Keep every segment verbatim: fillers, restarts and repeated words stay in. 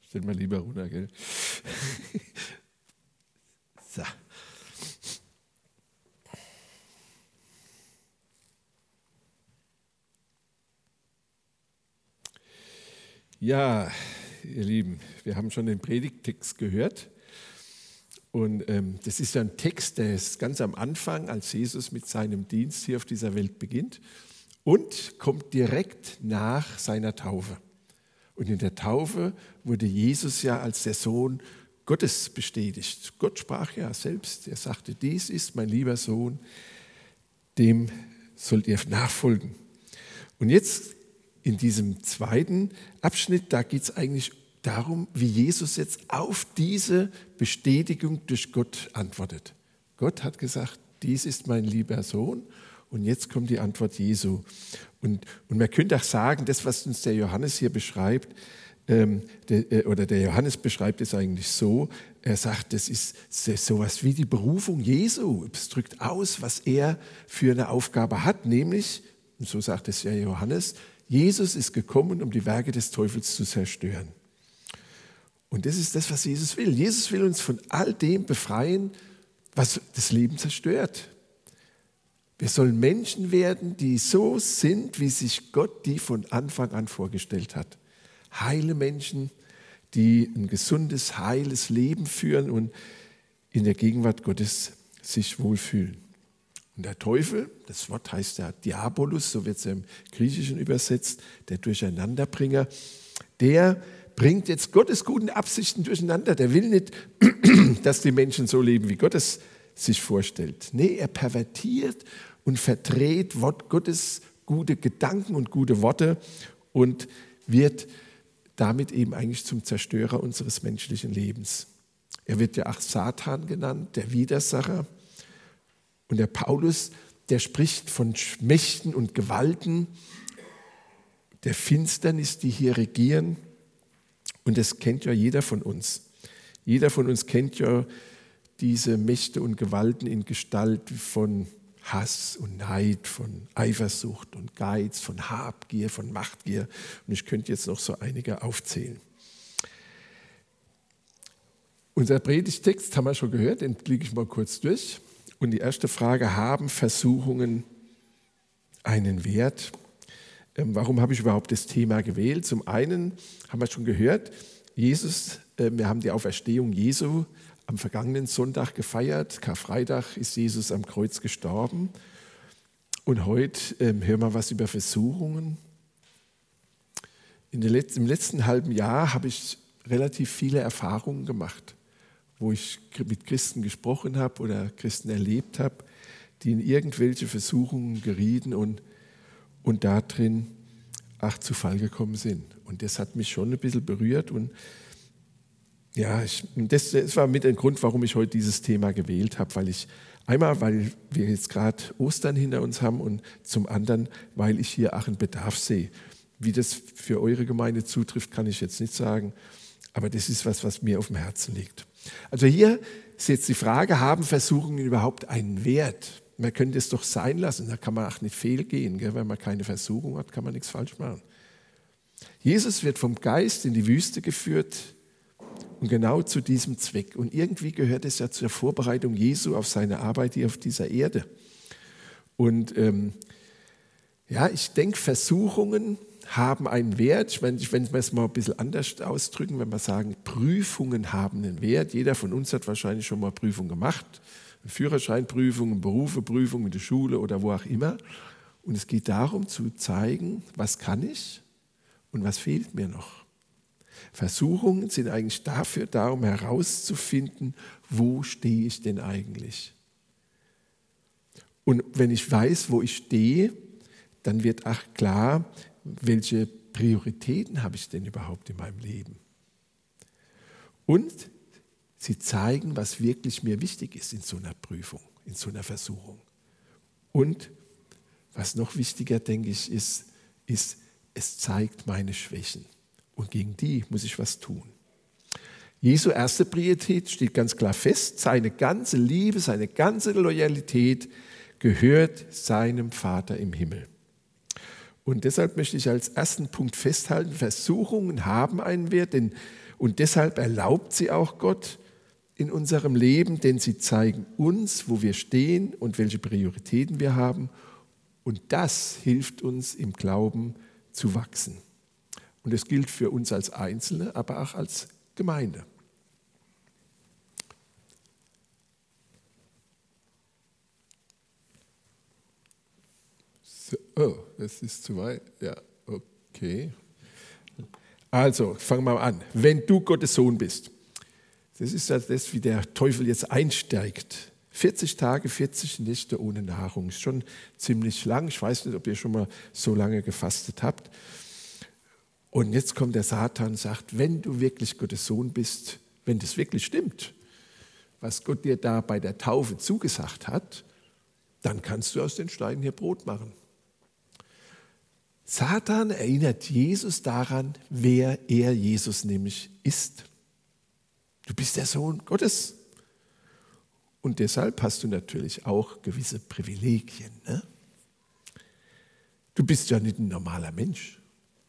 Stell mal lieber runter, gell? So. Ja, ihr Lieben, wir haben schon den Predigttext gehört. Und ähm, das ist ja ein Text, der ist ganz am Anfang, als Jesus mit seinem Dienst hier auf dieser Welt beginnt und kommt direkt nach seiner Taufe. Und in der Taufe wurde Jesus ja als der Sohn Gottes bestätigt. Gott sprach ja selbst, er sagte, dies ist mein lieber Sohn, dem sollt ihr nachfolgen. Und jetzt in diesem zweiten Abschnitt, da geht es eigentlich darum, wie Jesus jetzt auf diese Bestätigung durch Gott antwortet. Gott hat gesagt, dies ist mein lieber Sohn, und jetzt kommt die Antwort Jesu. Und, und man könnte auch sagen, das, was uns der Johannes hier beschreibt, ähm, der, oder der Johannes beschreibt es eigentlich so, er sagt, das ist sowas wie die Berufung Jesu. Es drückt aus, was er für eine Aufgabe hat, nämlich, und so sagt es ja Johannes, Jesus ist gekommen, um die Werke des Teufels zu zerstören. Und das ist das, was Jesus will. Jesus will uns von all dem befreien, was das Leben zerstört. Wir sollen Menschen werden, die so sind, wie sich Gott die von Anfang an vorgestellt hat. Heile Menschen, die ein gesundes, heiles Leben führen und in der Gegenwart Gottes sich wohlfühlen. Und der Teufel, das Wort heißt ja Diabolus, so wird es ja im Griechischen übersetzt, der Durcheinanderbringer, der bringt jetzt Gottes guten Absichten durcheinander. Der will nicht, dass die Menschen so leben, wie Gott es sich vorstellt. Nee, er pervertiert und verdreht Wort Gottes gute Gedanken und gute Worte und wird damit eben eigentlich zum Zerstörer unseres menschlichen Lebens. Er wird ja auch Satan genannt, der Widersacher. Und der Paulus, der spricht von Mächten und Gewalten, der Finsternis, die hier regieren. Und das kennt ja jeder von uns. Jeder von uns kennt ja diese Mächte und Gewalten in Gestalt von Hass und Neid, von Eifersucht und Geiz, von Habgier, von Machtgier. Und ich könnte jetzt noch so einige aufzählen. Unser Predigtext haben wir schon gehört, den klicke ich mal kurz durch. Und die erste Frage, haben Versuchungen einen Wert? Ähm, warum habe ich überhaupt das Thema gewählt? Zum einen haben wir schon gehört, Jesus, äh, wir haben die Auferstehung Jesu am vergangenen Sonntag gefeiert. Karfreitag ist Jesus am Kreuz gestorben. Und heute ähm, hören wir was über Versuchungen. In der Letz-, Im letzten halben Jahr habe ich relativ viele Erfahrungen gemacht, wo ich mit Christen gesprochen habe oder Christen erlebt habe, die in irgendwelche Versuchungen gerieten und, und da drin ach, zu Fall gekommen sind. Und das hat mich schon ein bisschen berührt. Und ja, ich, das, das war mit ein Grund, warum ich heute dieses Thema gewählt habe, weil ich einmal, weil wir jetzt gerade Ostern hinter uns haben und zum anderen, weil ich hier auch einen Bedarf sehe. Wie das für eure Gemeinde zutrifft, kann ich jetzt nicht sagen, aber das ist was, was mir auf dem Herzen liegt. Also hier ist jetzt die Frage, haben Versuchungen überhaupt einen Wert? Man könnte es doch sein lassen, da kann man auch nicht fehlgehen. Gell? Wenn man keine Versuchung hat, kann man nichts falsch machen. Jesus wird vom Geist in die Wüste geführt und genau zu diesem Zweck. Und irgendwie gehört es ja zur Vorbereitung Jesu auf seine Arbeit hier auf dieser Erde. Und ähm, ja, ich denke, Versuchungen haben einen Wert. Ich meine, wenn wir es mal ein bisschen anders ausdrücken, wenn wir sagen, Prüfungen haben einen Wert. Jeder von uns hat wahrscheinlich schon mal Prüfungen gemacht. Führerscheinprüfungen, Berufeprüfungen in der Schule oder wo auch immer. Und es geht darum zu zeigen, was kann ich und was fehlt mir noch. Versuchungen sind eigentlich dafür da, um herauszufinden, wo stehe ich denn eigentlich. Und wenn ich weiß, wo ich stehe, dann wird auch klar, welche Prioritäten habe ich denn überhaupt in meinem Leben. Und sie zeigen, was wirklich mir wichtig ist in so einer Prüfung, in so einer Versuchung. Und was noch wichtiger, denke ich, ist, ist, es zeigt meine Schwächen. Und gegen die muss ich was tun. Jesu erste Priorität steht ganz klar fest. Seine ganze Liebe, seine ganze Loyalität gehört seinem Vater im Himmel. Und deshalb möchte ich als ersten Punkt festhalten, Versuchungen haben einen Wert, denn Und deshalb erlaubt sie auch Gott in unserem Leben, denn sie zeigen uns, wo wir stehen und welche Prioritäten wir haben. Und das hilft uns im Glauben zu wachsen. Und es gilt für uns als Einzelne, aber auch als Gemeinde. So, oh, das ist zu weit. Ja, okay. Also, fangen wir mal an. Wenn du Gottes Sohn bist, das ist ja das, wie der Teufel jetzt einsteigt. vierzig Tage, vierzig Nächte ohne Nahrung. Ist schon ziemlich lang. Ich weiß nicht, ob ihr schon mal so lange gefastet habt. Und jetzt kommt der Satan und sagt, wenn du wirklich Gottes Sohn bist, wenn das wirklich stimmt, was Gott dir da bei der Taufe zugesagt hat, dann kannst du aus den Steinen hier Brot machen. Satan erinnert Jesus daran, wer er, Jesus, nämlich ist. Du bist der Sohn Gottes. Und deshalb hast du natürlich auch gewisse Privilegien. Ne? Du bist ja nicht ein normaler Mensch.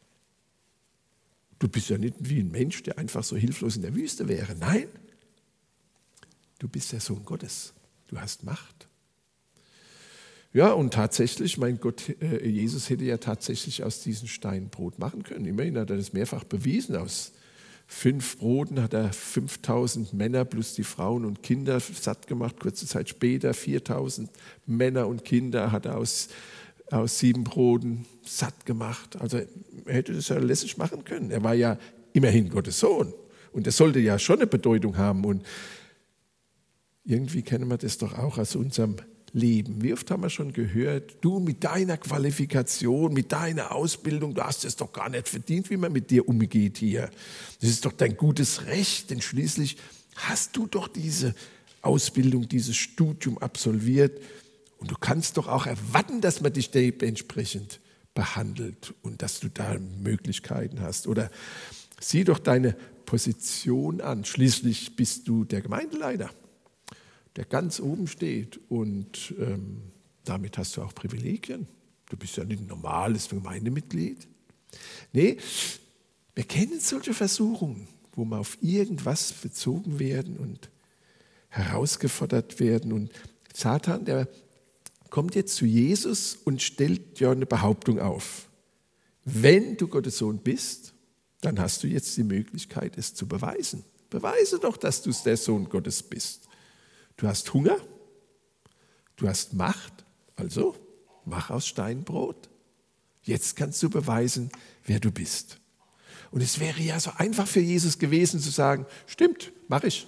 Du bist ja nicht wie ein Mensch, der einfach so hilflos in der Wüste wäre. Nein, du bist der Sohn Gottes. Du hast Macht. Ja, und tatsächlich, mein Gott, äh, Jesus hätte ja tatsächlich aus diesen Steinen Brot machen können. Immerhin hat er das mehrfach bewiesen. Aus fünf Broten hat er fünftausend Männer plus die Frauen und Kinder satt gemacht. Kurze Zeit später viertausend Männer und Kinder hat er aus, aus sieben Broten satt gemacht. Also er hätte das ja lässig machen können. Er war ja immerhin Gottes Sohn. Und das sollte ja schon eine Bedeutung haben. Und irgendwie kennen wir das doch auch aus unserem Leben. Wie oft haben wir schon gehört, du mit deiner Qualifikation, mit deiner Ausbildung, du hast es doch gar nicht verdient, wie man mit dir umgeht hier. Das ist doch dein gutes Recht, denn schließlich hast du doch diese Ausbildung, dieses Studium absolviert und du kannst doch auch erwarten, dass man dich dementsprechend behandelt und dass du da Möglichkeiten hast. Oder sieh doch deine Position an, schließlich bist du der Gemeindeleiter, der ganz oben steht und ähm, damit hast du auch Privilegien. Du bist ja nicht ein normales Gemeindemitglied. Nee, wir kennen solche Versuchungen, wo wir auf irgendwas bezogen werden und herausgefordert werden. Und Satan, der kommt jetzt zu Jesus und stellt ja eine Behauptung auf. Wenn du Gottes Sohn bist, dann hast du jetzt die Möglichkeit, es zu beweisen. Beweise doch, dass du der Sohn Gottes bist. Du hast Hunger, du hast Macht, also mach aus Stein Brot. Jetzt kannst du beweisen, wer du bist. Und es wäre ja so einfach für Jesus gewesen zu sagen, stimmt, mach ich.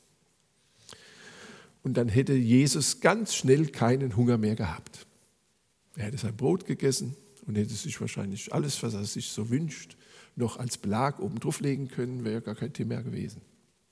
Und dann hätte Jesus ganz schnell keinen Hunger mehr gehabt. Er hätte sein Brot gegessen und hätte sich wahrscheinlich alles, was er sich so wünscht, noch als Belag oben drauf legen können, wäre ja gar kein Thema gewesen.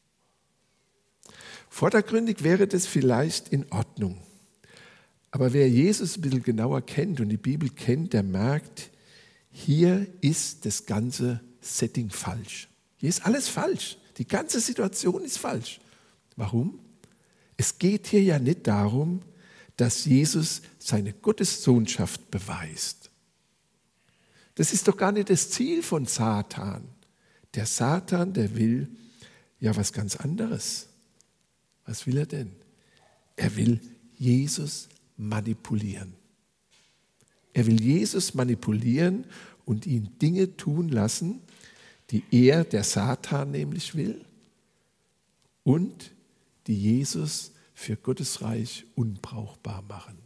Vordergründig wäre das vielleicht in Ordnung. Aber wer Jesus ein bisschen genauer kennt und die Bibel kennt, der merkt, hier ist das ganze Setting falsch. Hier ist alles falsch. Die ganze Situation ist falsch. Warum? Es geht hier ja nicht darum, dass Jesus seine Gottessohnschaft beweist. Das ist doch gar nicht das Ziel von Satan. Der Satan, der will ja was ganz anderes. Was will er denn? Er will Jesus manipulieren. Er will Jesus manipulieren und ihn Dinge tun lassen, die er, der Satan nämlich will und die Jesus für Gottes Reich unbrauchbar machen.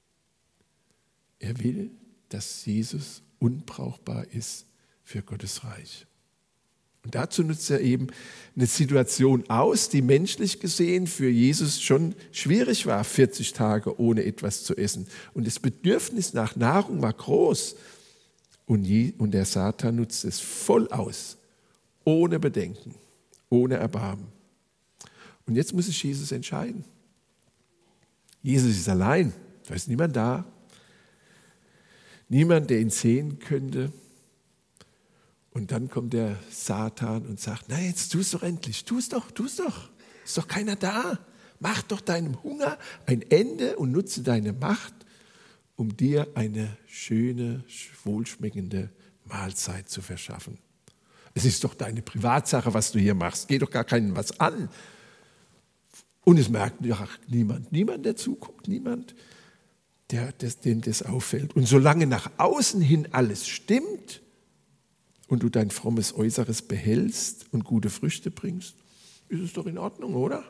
Er will, dass Jesus unbrauchbar ist für Gottes Reich. Und dazu nutzt er eben eine Situation aus, die menschlich gesehen für Jesus schon schwierig war, vierzig Tage ohne etwas zu essen. Und das Bedürfnis nach Nahrung war groß. Und, je, und der Satan nutzt es voll aus, ohne Bedenken, ohne Erbarmen. Und jetzt muss sich Jesus entscheiden. Jesus ist allein, da ist niemand da. Niemand, der ihn sehen könnte. Und dann kommt der Satan und sagt, na jetzt tu es doch endlich, tu es doch, tu es doch. Ist doch keiner da. Mach doch deinem Hunger ein Ende und nutze deine Macht, um dir eine schöne, wohlschmeckende Mahlzeit zu verschaffen. Es ist doch deine Privatsache, was du hier machst. Geht doch gar keinen was an. Und es merkt ja niemand. Niemand, der zuguckt, niemand, der, das, dem das auffällt. Und solange nach außen hin alles stimmt und du dein frommes Äußeres behältst und gute Früchte bringst, ist es doch in Ordnung, oder?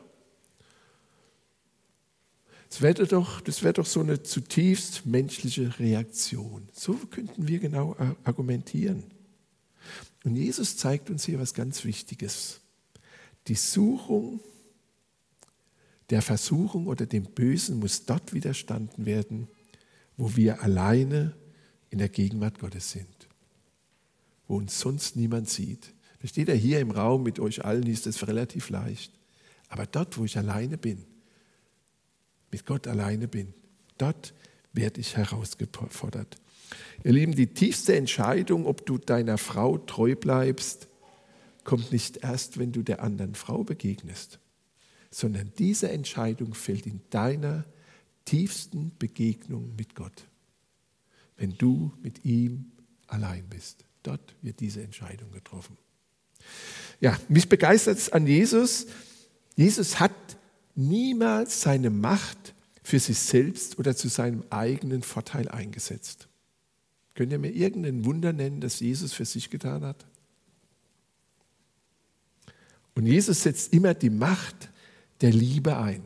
Das wäre doch, das wäre doch so eine zutiefst menschliche Reaktion. So könnten wir genau argumentieren. Und Jesus zeigt uns hier was ganz Wichtiges. Die Suchung der Versuchung oder dem Bösen muss dort widerstanden werden, wo wir alleine in der Gegenwart Gottes sind, wo uns sonst niemand sieht. Versteht ihr, hier im Raum mit euch allen ist das relativ leicht. Aber dort, wo ich alleine bin, mit Gott alleine bin, dort werde ich herausgefordert. Ihr Lieben, die tiefste Entscheidung, ob du deiner Frau treu bleibst, kommt nicht erst, wenn du der anderen Frau begegnest, sondern diese Entscheidung fällt in deiner tiefsten Begegnung mit Gott, wenn du mit ihm allein bist. Dort wird diese Entscheidung getroffen. Ja, mich begeistert es an Jesus. Jesus hat niemals seine Macht für sich selbst oder zu seinem eigenen Vorteil eingesetzt. Könnt ihr mir irgendein Wunder nennen, das Jesus für sich getan hat? Und Jesus setzt immer die Macht der Liebe ein.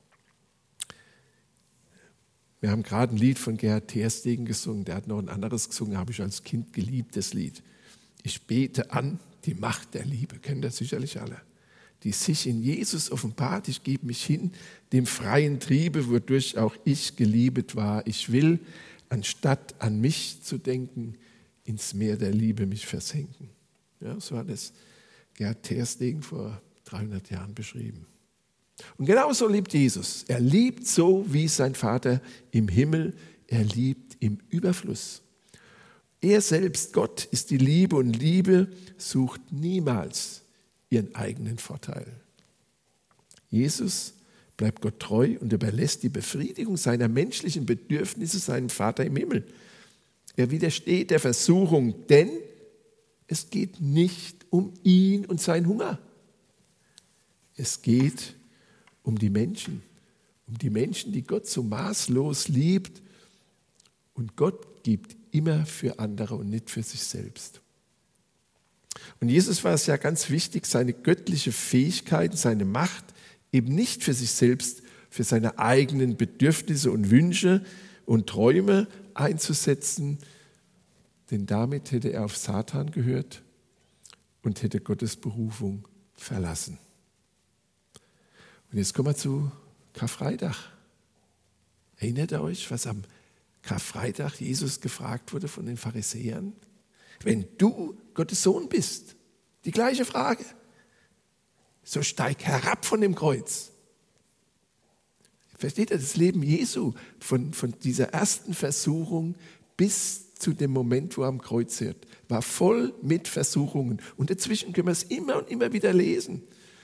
Wir haben gerade ein Lied von Gerhard Terstegen gesungen, der hat noch ein anderes gesungen, habe ich als Kind geliebt, das Lied. Ich bete an die Macht der Liebe, kennen das sicherlich alle, die sich in Jesus offenbart. Ich gebe mich hin dem freien Triebe, wodurch auch ich geliebet war. Ich will, anstatt an mich zu denken, ins Meer der Liebe mich versenken. Ja, so hat es Gerhard Terstegen vor dreihundert Jahren beschrieben. Und genauso liebt Jesus. Er liebt so wie sein Vater im Himmel. Er liebt im Überfluss. Er selbst, Gott, ist die Liebe und Liebe sucht niemals ihren eigenen Vorteil. Jesus bleibt Gott treu und überlässt die Befriedigung seiner menschlichen Bedürfnisse seinem Vater im Himmel. Er widersteht der Versuchung, denn es geht nicht um ihn und seinen Hunger. Es geht um die Menschen, um die Menschen, die Gott so maßlos liebt. Und Gott gibt immer für andere und nicht für sich selbst. Und Jesus war es ja ganz wichtig, seine göttliche Fähigkeit, seine Macht eben nicht für sich selbst, für seine eigenen Bedürfnisse und Wünsche und Träume einzusetzen, denn damit hätte er auf Satan gehört und hätte Gottes Berufung verlassen. Und jetzt kommen wir zu Karfreitag. Erinnert ihr euch, was am Karfreitag Jesus gefragt wurde von den Pharisäern? Wenn du Gottes Sohn bist, die gleiche Frage, so steig herab von dem Kreuz. Versteht ihr, das Leben Jesu von, von dieser ersten Versuchung bis zu dem Moment, wo er am Kreuz ist, war voll mit Versuchungen. Und dazwischen können wir es immer und immer wieder lesen.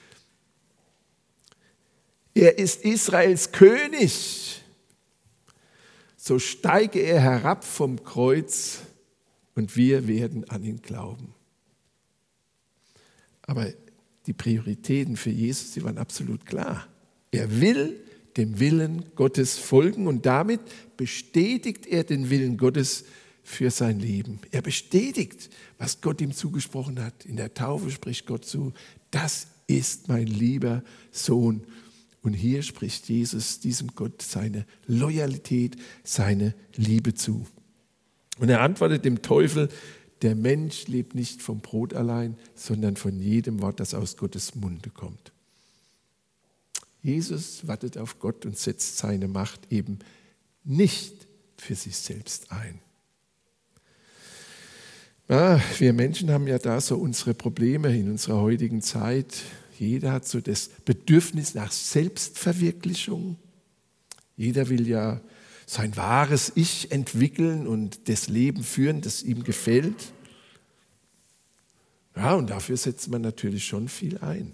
Er ist Israels König. So steige er herab vom Kreuz und wir werden an ihn glauben. Aber die Prioritäten für Jesus, die waren absolut klar. Er will dem Willen Gottes folgen und damit bestätigt er den Willen Gottes für sein Leben. Er bestätigt, was Gott ihm zugesprochen hat. In der Taufe spricht Gott zu, das ist mein lieber Sohn. Und hier spricht Jesus diesem Gott seine Loyalität, seine Liebe zu. Und er antwortet dem Teufel, der Mensch lebt nicht vom Brot allein, sondern von jedem Wort, das aus Gottes Munde kommt. Jesus wartet auf Gott und setzt seine Macht eben nicht für sich selbst ein. Ja, wir Menschen haben ja da so unsere Probleme in unserer heutigen Zeit. Jeder hat so das Bedürfnis nach Selbstverwirklichung. Jeder will ja sein wahres Ich entwickeln und das Leben führen, das ihm gefällt. Ja, und dafür setzt man natürlich schon viel ein.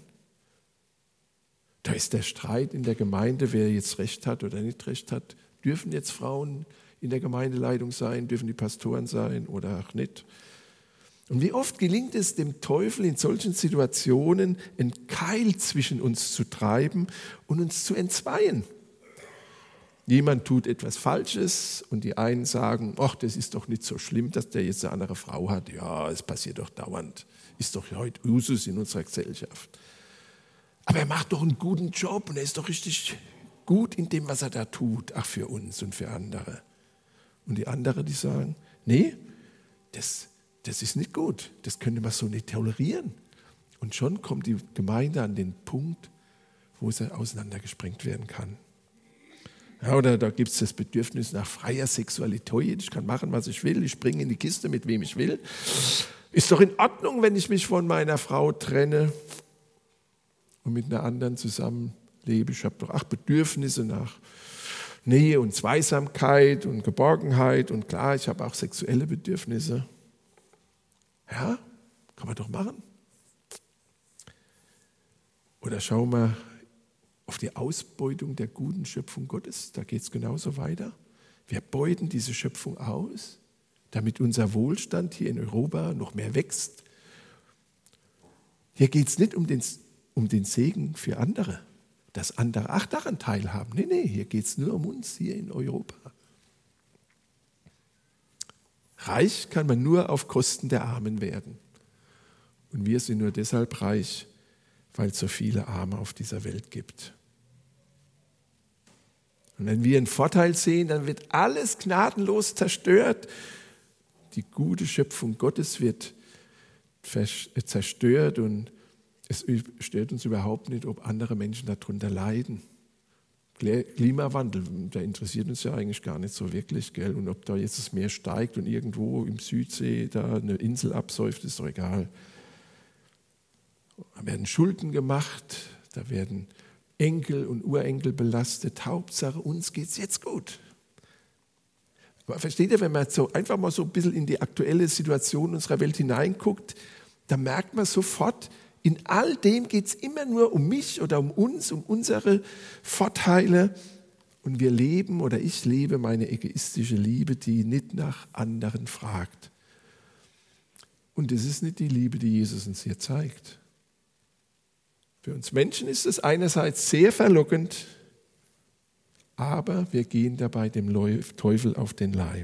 Da ist der Streit in der Gemeinde, wer jetzt Recht hat oder nicht Recht hat. Dürfen jetzt Frauen in der Gemeindeleitung sein? Dürfen die Pastoren sein oder auch nicht? Und wie oft gelingt es dem Teufel in solchen Situationen, einen Keil zwischen uns zu treiben und uns zu entzweien. Jemand tut etwas Falsches und die einen sagen, ach, das ist doch nicht so schlimm, dass der jetzt eine andere Frau hat. Ja, es passiert doch dauernd. Ist doch heute Usus in unserer Gesellschaft. Aber er macht doch einen guten Job und er ist doch richtig gut in dem, was er da tut. Ach, für uns und für andere. Und die anderen, die sagen, nee, das, das ist nicht gut. Das könnte man so nicht tolerieren. Und schon kommt die Gemeinde an den Punkt, wo sie auseinandergesprengt werden kann. Ja, oder da gibt es das Bedürfnis nach freier Sexualität. Ich kann machen, was ich will. Ich springe in die Kiste, mit wem ich will. Ist doch in Ordnung, wenn ich mich von meiner Frau trenne und mit einer anderen zusammenlebe. Ich habe doch auch Bedürfnisse nach Nähe und Zweisamkeit und Geborgenheit. Und klar, ich habe auch sexuelle Bedürfnisse. Ja, kann man doch machen. Oder schauen wir auf die Ausbeutung der guten Schöpfung Gottes. Da geht es genauso weiter. Wir beuten diese Schöpfung aus, damit unser Wohlstand hier in Europa noch mehr wächst. Hier geht es nicht um den, um den Segen für andere, dass andere auch daran teilhaben. Nee, nee, hier geht es nur um uns hier in Europa. Reich kann man nur auf Kosten der Armen werden. Und wir sind nur deshalb reich, weil es so viele Arme auf dieser Welt gibt. Und wenn wir einen Vorteil sehen, dann wird alles gnadenlos zerstört. Die gute Schöpfung Gottes wird zerstört und es stört uns überhaupt nicht, ob andere Menschen darunter leiden. Klimawandel, der interessiert uns ja eigentlich gar nicht so wirklich, gell? Und ob da jetzt das Meer steigt und irgendwo im Südsee da eine Insel absäuft, ist doch egal. Da werden Schulden gemacht, da werden Enkel und Urenkel belastet. Hauptsache, uns geht es jetzt gut. Aber versteht ihr, wenn man so einfach mal so ein bisschen in die aktuelle Situation unserer Welt hineinguckt, da merkt man sofort, in all dem geht es immer nur um mich oder um uns, um unsere Vorteile. Und wir leben oder ich lebe meine egoistische Liebe, die nicht nach anderen fragt. Und das ist nicht die Liebe, die Jesus uns hier zeigt. Für uns Menschen ist es einerseits sehr verlockend, aber wir gehen dabei dem Teufel auf den Leim.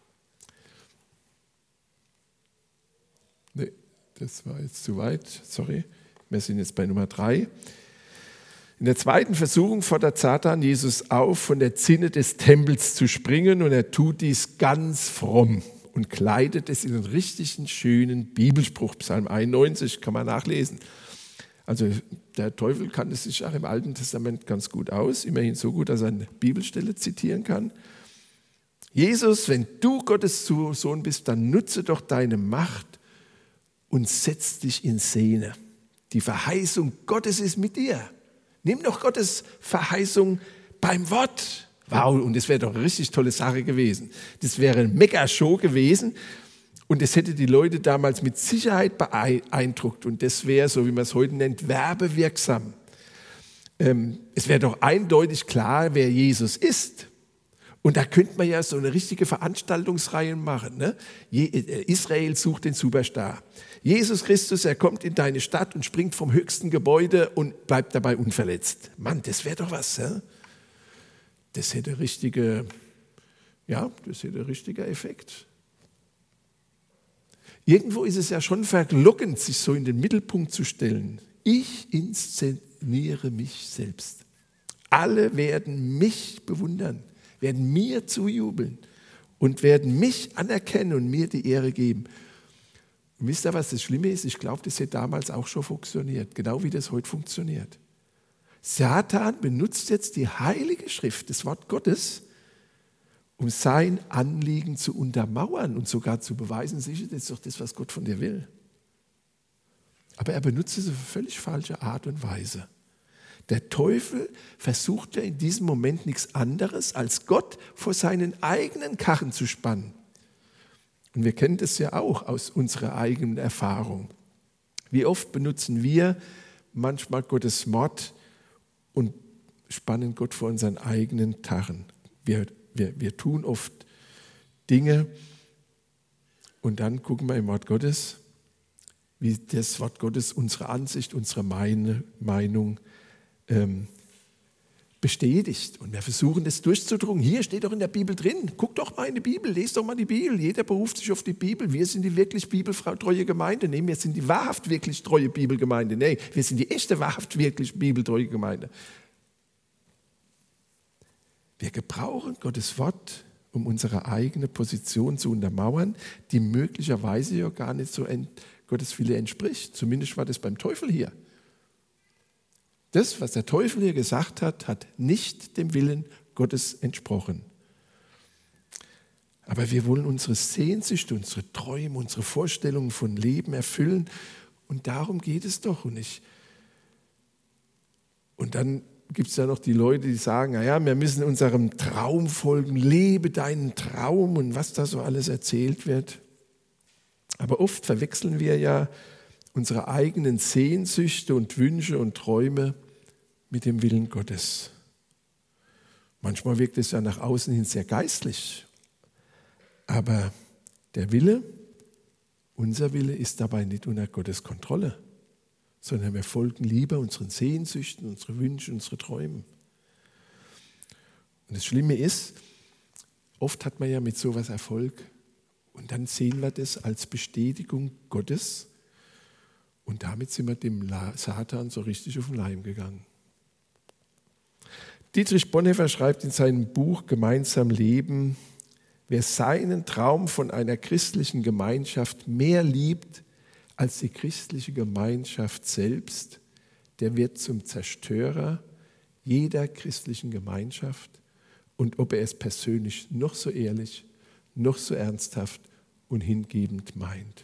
Nee, das war jetzt zu weit, sorry. Wir sind jetzt bei Nummer drei. In der zweiten Versuchung fordert Satan Jesus auf, von der Zinne des Tempels zu springen, und er tut dies ganz fromm und kleidet es in einen richtigen, schönen Bibelspruch. Psalm einundneunzig kann man nachlesen. Also der Teufel kannte sich auch im Alten Testament ganz gut aus, immerhin so gut, dass er eine Bibelstelle zitieren kann. Jesus, wenn du Gottes Sohn bist, dann nutze doch deine Macht und setz dich in Szene. Die Verheißung Gottes ist mit dir. Nimm doch Gottes Verheißung beim Wort. Wow, und das wäre doch eine richtig tolle Sache gewesen. Das wäre eine Mega-Show gewesen. Und das hätte die Leute damals mit Sicherheit beeindruckt. Und das wäre, so wie man es heute nennt, werbewirksam. Ähm, es wäre doch eindeutig klar, wer Jesus ist. Und da könnte man ja so eine richtige Veranstaltungsreihe machen. Ne? Israel sucht den Superstar. Jesus Christus, er kommt in deine Stadt und springt vom höchsten Gebäude und bleibt dabei unverletzt. Mann, das wäre doch was. Ja? Das hätte richtige, ja, das hätte richtiger Effekt. Irgendwo ist es ja schon verlockend, sich so in den Mittelpunkt zu stellen. Ich inszeniere mich selbst. Alle werden mich bewundern, werden mir zujubeln und werden mich anerkennen und mir die Ehre geben. Und wisst ihr, was das Schlimme ist? Ich glaube, das hätte damals auch schon funktioniert, genau wie das heute funktioniert. Satan benutzt jetzt die Heilige Schrift, das Wort Gottes, um sein Anliegen zu untermauern und sogar zu beweisen, sicher, das ist doch das, was Gott von dir will. Aber er benutzt es auf eine völlig falsche Art und Weise. Der Teufel versucht ja in diesem Moment nichts anderes, als Gott vor seinen eigenen Karren zu spannen. Und wir kennen das ja auch aus unserer eigenen Erfahrung. Wie oft benutzen wir manchmal Gottes Wort und spannen Gott vor unseren eigenen Karren. Wir Wir, wir tun oft Dinge und dann gucken wir im Wort Gottes wie das Wort Gottes unsere Ansicht, unsere Meine, Meinung ähm, bestätigt. Und wir versuchen das durchzudrungen. Hier steht doch in der Bibel drin. Guck doch mal in die Bibel, lest doch mal die Bibel. Jeder beruft sich auf die Bibel. Wir sind die wirklich bibeltreue Gemeinde. Nee, wir sind die wahrhaft wirklich treue Bibelgemeinde. Nee, wir sind die echte wahrhaft wirklich bibeltreue Gemeinde. Wir gebrauchen Gottes Wort, um unsere eigene Position zu untermauern, die möglicherweise ja gar nicht so Gottes Wille entspricht. Zumindest war das beim Teufel hier. Das, was der Teufel hier gesagt hat, hat nicht dem Willen Gottes entsprochen. Aber wir wollen unsere Sehnsüchte, unsere Träume, unsere Vorstellungen von Leben erfüllen. Und darum geht es doch. Und, ich, und dann gibt es ja noch die Leute, die sagen, naja, wir müssen unserem Traum folgen, lebe deinen Traum und was da so alles erzählt wird. Aber oft verwechseln wir ja unsere eigenen Sehnsüchte und Wünsche und Träume mit dem Willen Gottes. Manchmal wirkt es ja nach außen hin sehr geistlich, aber der Wille, unser Wille ist dabei nicht unter Gottes Kontrolle, sondern wir folgen lieber unseren Sehnsüchten, unsere Wünsche, unsere Träume. Und das Schlimme ist, oft hat man ja mit sowas Erfolg und dann sehen wir das als Bestätigung Gottes und damit sind wir dem Satan so richtig auf den Leim gegangen. Dietrich Bonhoeffer schreibt in seinem Buch Gemeinsam Leben, wer seinen Traum von einer christlichen Gemeinschaft mehr liebt als die christliche Gemeinschaft selbst, der wird zum Zerstörer jeder christlichen Gemeinschaft und ob er es persönlich noch so ehrlich, noch so ernsthaft und hingebend meint.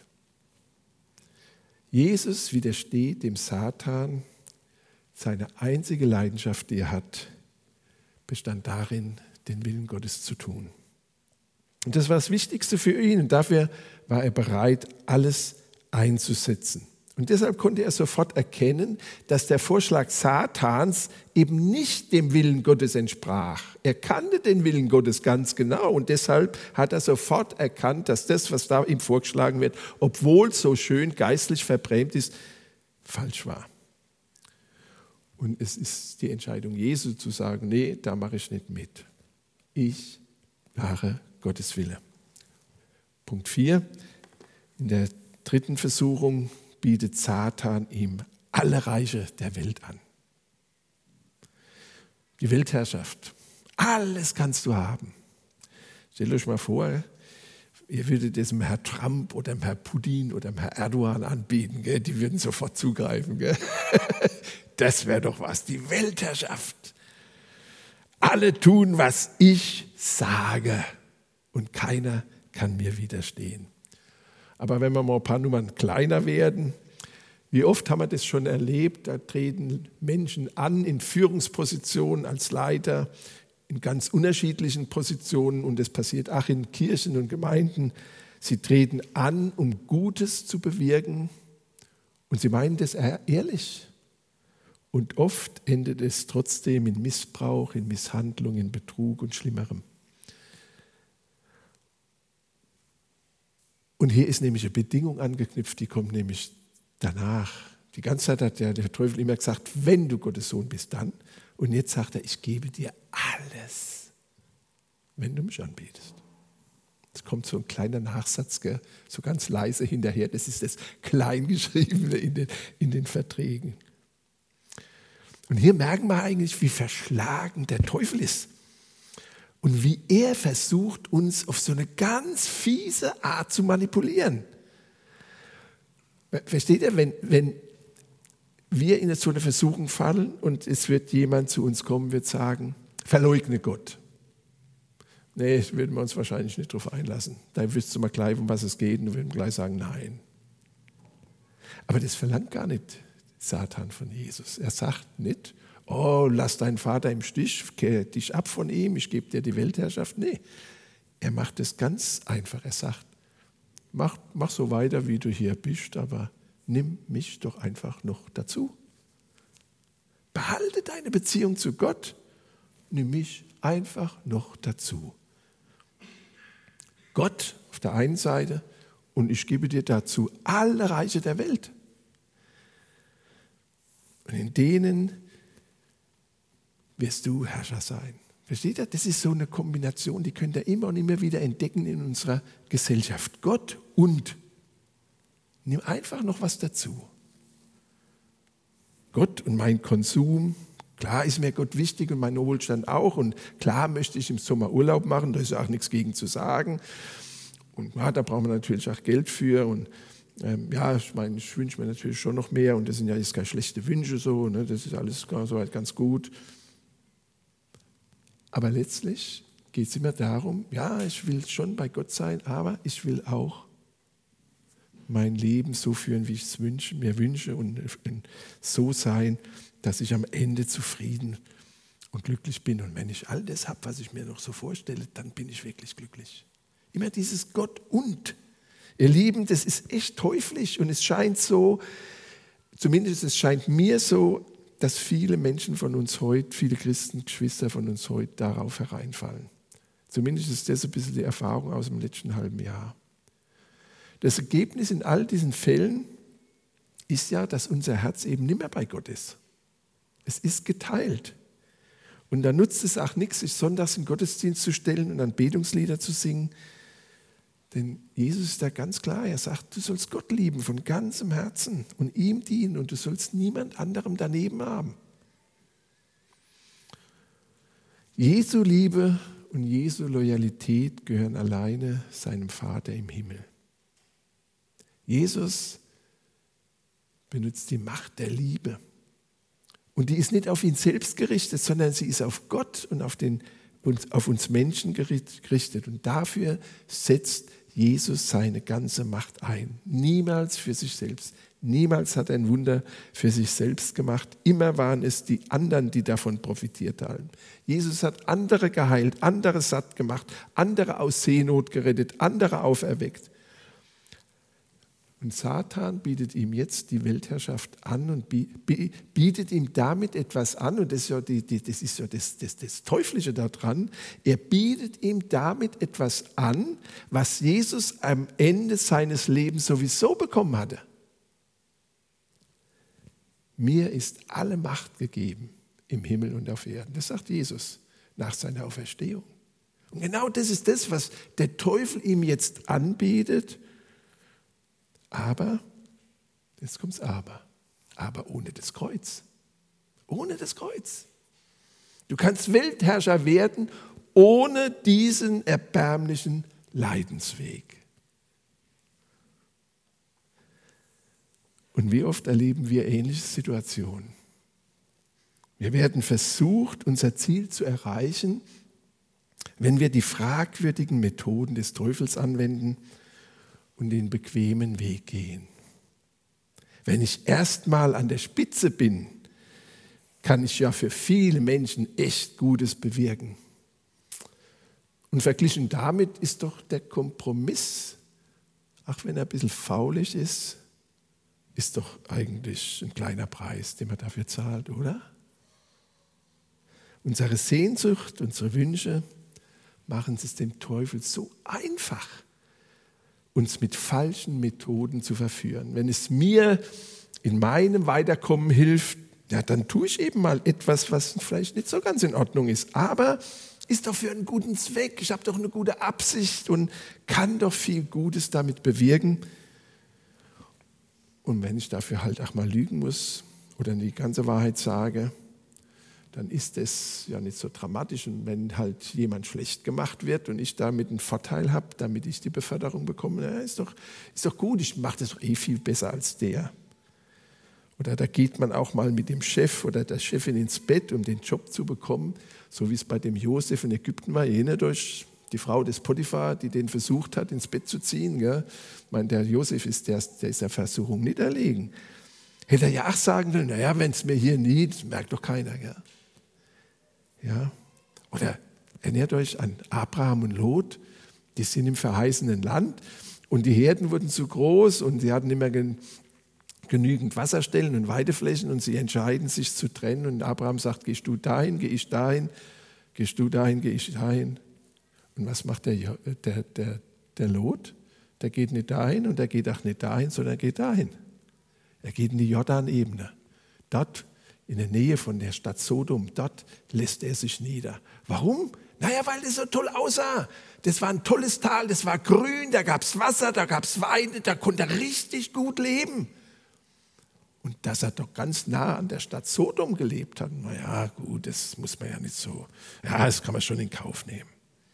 Jesus widersteht dem Satan. Seine einzige Leidenschaft, die er hat, bestand darin, den Willen Gottes zu tun. Und das war das Wichtigste für ihn und dafür war er bereit, alles einzusetzen. Und deshalb konnte er sofort erkennen, dass der Vorschlag Satans eben nicht dem Willen Gottes entsprach. Er kannte den Willen Gottes ganz genau und deshalb hat er sofort erkannt, dass das, was da ihm vorgeschlagen wird, obwohl so schön geistlich verbrämt ist, falsch war. Und es ist die Entscheidung Jesu zu sagen, nee, da mache ich nicht mit. Ich mache Gottes Wille. Punkt vier. In der dritten Versuchung bietet Satan ihm alle Reiche der Welt an. Die Weltherrschaft. Alles kannst du haben. Stellt euch mal vor, ihr würdet es dem Herrn Trump oder dem Herrn Putin oder dem Herrn Erdogan anbieten. Gell? Die würden sofort zugreifen. Gell? Das wäre doch was, die Weltherrschaft. Alle tun, was ich sage und keiner kann mir widerstehen. Aber wenn wir mal ein paar Nummern kleiner werden, wie oft haben wir das schon erlebt, da treten Menschen an in Führungspositionen als Leiter, in ganz unterschiedlichen Positionen und das passiert auch in Kirchen und Gemeinden. Sie treten an, um Gutes zu bewirken und sie meinen das ehrlich. Und oft endet es trotzdem in Missbrauch, in Misshandlung, in Betrug und Schlimmerem. Und hier ist nämlich eine Bedingung angeknüpft, die kommt nämlich danach. Die ganze Zeit hat ja der Teufel immer gesagt, wenn du Gottes Sohn bist, dann. Und jetzt sagt er, ich gebe dir alles, wenn du mich anbetest. Es kommt so ein kleiner Nachsatz, gell? So ganz leise hinterher. Das ist das Kleingeschriebene in den, in den Verträgen. Und hier merken wir eigentlich, wie verschlagen der Teufel ist. Und wie er versucht, uns auf so eine ganz fiese Art zu manipulieren. Versteht ihr, wenn, wenn wir in so eine Versuchung fallen und es wird jemand zu uns kommen, wird sagen, verleugne Gott. Nee, das würden wir uns wahrscheinlich nicht darauf einlassen. Da wüsstest du mal gleich, um was es geht und würden gleich sagen, nein. Aber das verlangt gar nicht Satan von Jesus. Er sagt nicht, oh, lass deinen Vater im Stich, kehr dich ab von ihm, ich gebe dir die Weltherrschaft. Nee, er macht es ganz einfach. Er sagt, mach, mach so weiter, wie du hier bist, aber nimm mich doch einfach noch dazu. Behalte deine Beziehung zu Gott, nimm mich einfach noch dazu. Gott auf der einen Seite und ich gebe dir dazu alle Reiche der Welt. Und in denen wirst du Herrscher sein. Versteht ihr? Das ist so eine Kombination, die könnt ihr immer und immer wieder entdecken in unserer Gesellschaft. Gott und. Nimm einfach noch was dazu. Gott und mein Konsum. Klar ist mir Gott wichtig und mein Wohlstand auch. Und klar möchte ich im Sommer Urlaub machen, da ist auch nichts gegen zu sagen. Und ja, da brauchen wir natürlich auch Geld für. Und ähm, ja, ich meine, ich wünsche mir natürlich schon noch mehr. Und das sind ja jetzt keine schlechten Wünsche so. Ne? Das ist alles soweit ganz gut. Aber letztlich geht es immer darum, ja, ich will schon bei Gott sein, aber ich will auch mein Leben so führen, wie ich es wünsche, mir wünsche und so sein, dass ich am Ende zufrieden und glücklich bin. Und wenn ich all das habe, was ich mir noch so vorstelle, dann bin ich wirklich glücklich. Immer dieses Gott und. Ihr Lieben, das ist echt teuflisch und es scheint so, zumindest es scheint mir so, dass viele Menschen von uns heute, viele Christen, Geschwister von uns heute darauf hereinfallen. Zumindest ist das ein bisschen die Erfahrung aus dem letzten halben Jahr. Das Ergebnis in all diesen Fällen ist ja, dass unser Herz eben nicht mehr bei Gott ist. Es ist geteilt. Und da nutzt es auch nichts, sich sonntags in den Gottesdienst zu stellen und Anbetungslieder zu singen. Denn Jesus ist da ganz klar, er sagt, du sollst Gott lieben von ganzem Herzen und ihm dienen und du sollst niemand anderem daneben haben. Jesu Liebe und Jesu Loyalität gehören alleine seinem Vater im Himmel. Jesus benutzt die Macht der Liebe. Und die ist nicht auf ihn selbst gerichtet, sondern sie ist auf Gott und auf, den, auf uns Menschen gerichtet. Und dafür setzt Jesus seine ganze Macht ein. Niemals für sich selbst. Niemals hat er ein Wunder für sich selbst gemacht. Immer waren es die anderen, die davon profitiert haben. Jesus hat andere geheilt, andere satt gemacht, andere aus Seenot gerettet, andere auferweckt. Und Satan bietet ihm jetzt die Weltherrschaft an und bietet ihm damit etwas an. Und das ist ja, die, die, das, ist ja das, das, das Teuflische daran. Er bietet ihm damit etwas an, was Jesus am Ende seines Lebens sowieso bekommen hatte. Mir ist alle Macht gegeben im Himmel und auf Erden. Das sagt Jesus nach seiner Auferstehung. Und genau das ist das, was der Teufel ihm jetzt anbietet. Aber, jetzt kommt's aber, aber ohne das Kreuz. Ohne das Kreuz. Du kannst Weltherrscher werden ohne diesen erbärmlichen Leidensweg. Und wie oft erleben wir ähnliche Situationen? Wir werden versucht, unser Ziel zu erreichen, wenn wir die fragwürdigen Methoden des Teufels anwenden und den bequemen Weg gehen. Wenn ich erstmal an der Spitze bin, kann ich ja für viele Menschen echt Gutes bewirken. Und verglichen damit ist doch der Kompromiss, auch wenn er ein bisschen faulig ist, ist doch eigentlich ein kleiner Preis, den man dafür zahlt, oder? Unsere Sehnsucht, unsere Wünsche machen es dem Teufel so einfach, uns mit falschen Methoden zu verführen. Wenn es mir in meinem Weiterkommen hilft, ja, dann tue ich eben mal etwas, was vielleicht nicht so ganz in Ordnung ist, aber ist doch für einen guten Zweck. Ich habe doch eine gute Absicht und kann doch viel Gutes damit bewirken. Und wenn ich dafür halt auch mal lügen muss oder die ganze Wahrheit sage, dann ist das ja nicht so dramatisch. Und wenn halt jemand schlecht gemacht wird und ich damit einen Vorteil habe, damit ich die Beförderung bekomme, ja, ist doch, ist doch gut, ich mache das doch eh viel besser als der. Oder da geht man auch mal mit dem Chef oder der Chefin ins Bett, um den Job zu bekommen, so wie es bei dem Josef in Ägypten war. Ihr erinnert euch, die Frau des Potiphar, die den versucht hat, ins Bett zu ziehen. Gell? Ich meine, der Josef ist der, der ist der Versuchung nicht erlegen. Hätte er ja auch sagen können, naja, wenn es mir hier nie, das merkt doch keiner. Gell? Ja? Oder erinnert euch an Abraham und Lot, die sind im verheißenen Land und die Herden wurden zu groß und sie hatten immer gen- genügend Wasserstellen und Weideflächen und sie entscheiden sich zu trennen und Abraham sagt, gehst du dahin, gehe ich dahin, gehst du dahin, gehe ich dahin. Und was macht der, der, der, der Lot? Der geht nicht dahin und er geht auch nicht dahin, sondern er geht dahin. Er geht in die Jordanebene. Dort, in der Nähe von der Stadt Sodom, dort lässt er sich nieder. Warum? Naja, weil es so toll aussah. Das war ein tolles Tal, das war grün, da gab es Wasser, da gab es Weide, da konnte er richtig gut leben. Und dass er doch ganz nah an der Stadt Sodom gelebt hat, naja, gut, das muss man ja nicht so, ja, das kann man schon in Kauf nehmen.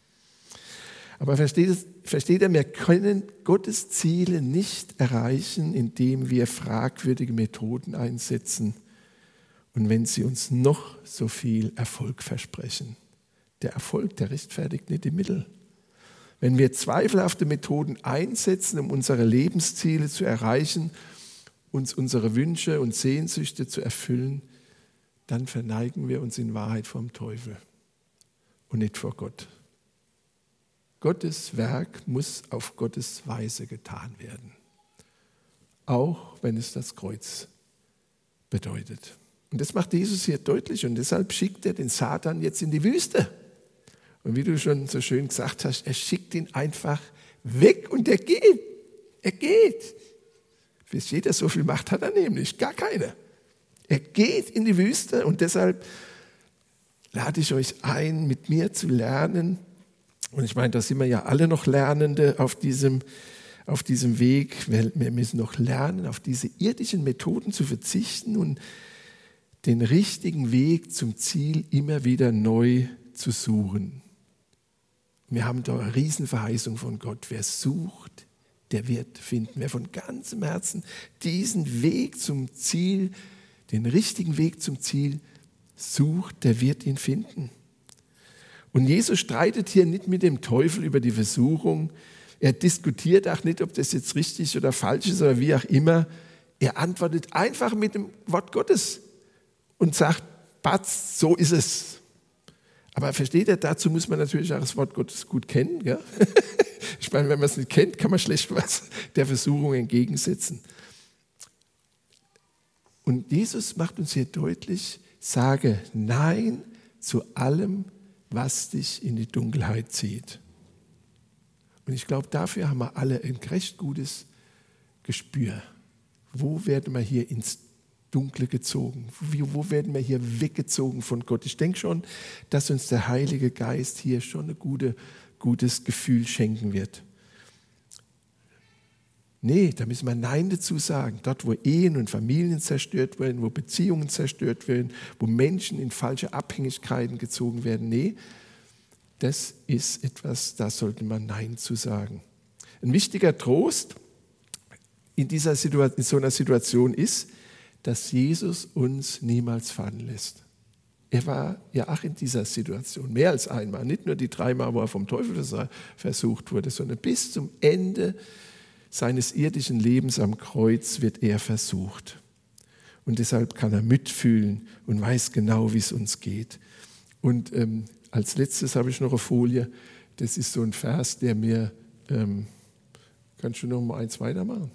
Aber versteht, es, versteht ihr, wir können Gottes Ziele nicht erreichen, indem wir fragwürdige Methoden einsetzen und wenn sie uns noch so viel Erfolg versprechen. Der Erfolg, der rechtfertigt nicht die Mittel. Wenn wir zweifelhafte Methoden einsetzen, um unsere Lebensziele zu erreichen, uns unsere Wünsche und Sehnsüchte zu erfüllen, dann verneigen wir uns in Wahrheit vom Teufel und nicht vor Gott. Gottes Werk muss auf Gottes Weise getan werden, auch wenn es das Kreuz bedeutet. Und das macht Jesus hier deutlich und deshalb schickt er den Satan jetzt in die Wüste. Und wie du schon so schön gesagt hast, er schickt ihn einfach weg und er geht. Er geht. Versteht ihr, so viel Macht hat er nämlich, gar keine. Er geht in die Wüste und deshalb lade ich euch ein, mit mir zu lernen. Und ich meine, da sind wir ja alle noch Lernende auf diesem, auf diesem Weg. Wir, wir müssen noch lernen, auf diese irdischen Methoden zu verzichten und den richtigen Weg zum Ziel immer wieder neu zu suchen. Wir haben da eine Riesenverheißung von Gott. Wer sucht, der wird finden. Wer von ganzem Herzen diesen Weg zum Ziel, den richtigen Weg zum Ziel sucht, der wird ihn finden. Und Jesus streitet hier nicht mit dem Teufel über die Versuchung. Er diskutiert auch nicht, ob das jetzt richtig oder falsch ist oder wie auch immer. Er antwortet einfach mit dem Wort Gottes und sagt, Batz, so ist es. Aber versteht ihr, dazu muss man natürlich auch das Wort Gottes gut kennen. Gell? Ich meine, wenn man es nicht kennt, kann man schlecht was der Versuchung entgegensetzen. Und Jesus macht uns hier deutlich, sage Nein zu allem, was dich in die Dunkelheit zieht. Und ich glaube, dafür haben wir alle ein recht gutes Gespür. Wo werden wir hier ins Dunkle gezogen? Wo werden wir hier weggezogen von Gott? Ich denke schon, dass uns der Heilige Geist hier schon ein gute, gutes Gefühl schenken wird. Nee, da müssen wir Nein dazu sagen. Dort, wo Ehen und Familien zerstört werden, wo Beziehungen zerstört werden, wo Menschen in falsche Abhängigkeiten gezogen werden. Nee, das ist etwas, da sollte man Nein zu sagen. Ein wichtiger Trost in, dieser Situation, in so einer Situation ist, dass Jesus uns niemals fallen lässt. Er war ja auch in dieser Situation, mehr als einmal. Nicht nur die dreimal, wo er vom Teufel versucht wurde, sondern bis zum Ende seines irdischen Lebens am Kreuz wird er versucht. Und deshalb kann er mitfühlen und weiß genau, wie es uns geht. Und ähm, als letztes habe ich noch eine Folie. Das ist so ein Vers, der mir... Ähm, kannst du noch mal eins weitermachen?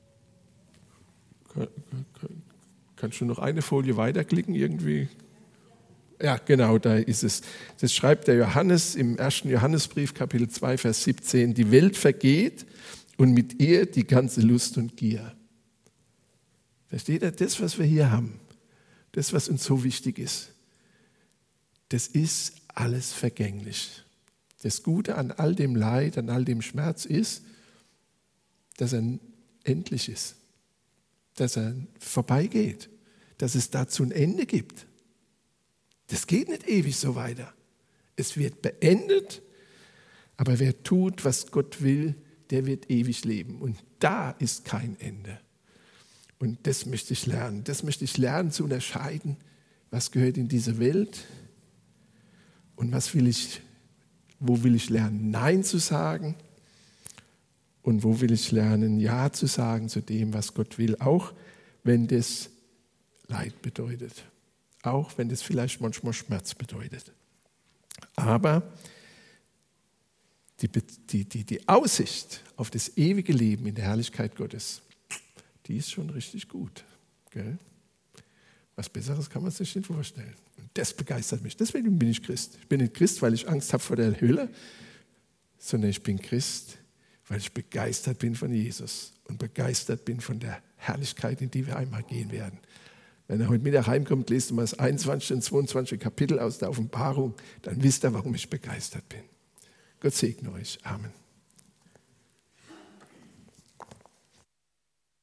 Kann, kann, kannst du noch eine Folie weiterklicken irgendwie? Ja, genau, da ist es. Das schreibt der Johannes im ersten Johannesbrief, Kapitel zwei, Vers siebzehn. Die Welt vergeht und mit ihr die ganze Lust und Gier. Versteht ihr? Das, was wir hier haben, das, was uns so wichtig ist, das ist alles vergänglich. Das Gute an all dem Leid, an all dem Schmerz ist, dass er endlich ist, dass er vorbeigeht, dass es dazu ein Ende gibt. Das geht nicht ewig so weiter. Es wird beendet, aber wer tut, was Gott will, der wird ewig leben. Und da ist kein Ende. Und das möchte ich lernen. Das möchte ich lernen zu unterscheiden, was gehört in diese Welt und was will ich, wo will ich lernen, Nein zu sagen und wo will ich lernen, Ja zu sagen zu dem, was Gott will, auch wenn das Leid bedeutet. Auch wenn das vielleicht manchmal Schmerz bedeutet. Aber die, die, die, die Aussicht auf das ewige Leben in der Herrlichkeit Gottes, die ist schon richtig gut. Gell? Was Besseres kann man sich nicht vorstellen. Und das begeistert mich. Deswegen bin ich Christ. Ich bin nicht Christ, weil ich Angst habe vor der Hölle, sondern ich bin Christ, weil ich begeistert bin von Jesus und begeistert bin von der Herrlichkeit, in die wir einmal gehen werden. Wenn er heute Mittag heimkommt, lest du mal das einundzwanzigste und zweiundzwanzigste Kapitel aus der Offenbarung, dann wisst ihr, warum ich begeistert bin. Gott segne euch. Amen.